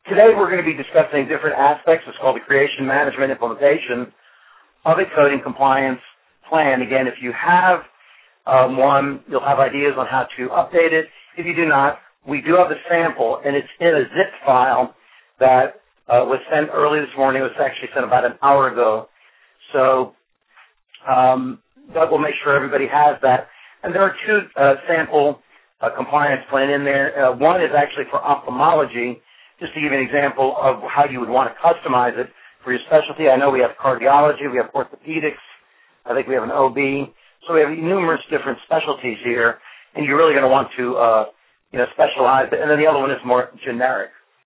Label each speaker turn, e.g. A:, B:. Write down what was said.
A: today we're going to be discussing different aspects. It's called the creation, management, implementation of a coding compliance plan. Again, if you have one, you'll have ideas on how to update it. If you do not, we do have a sample, and it's in a zip file that was sent early this morning. It was actually sent about an hour ago. So Doug will make sure everybody has that. And there are two sample compliance plan in there. One is actually for ophthalmology, just to give you an example of how you would want to customize it for your specialty. I know we have cardiology, we have orthopedics, I think we have an OB. So we have numerous different specialties here, and you're really going to want to specialize it. And then the other one is more generic.